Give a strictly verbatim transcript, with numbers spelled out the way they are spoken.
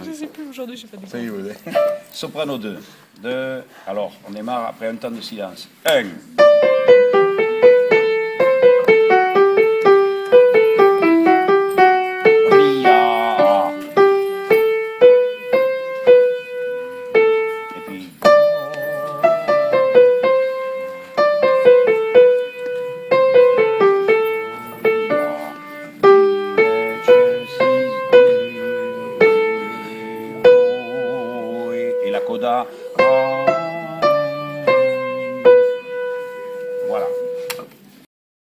Je sais plus, aujourd'hui, je sais pas du Ça y est, vous avez- Soprano deux. deux. Alors, on démarre après un temps de silence. un. Et puis. Et la coda.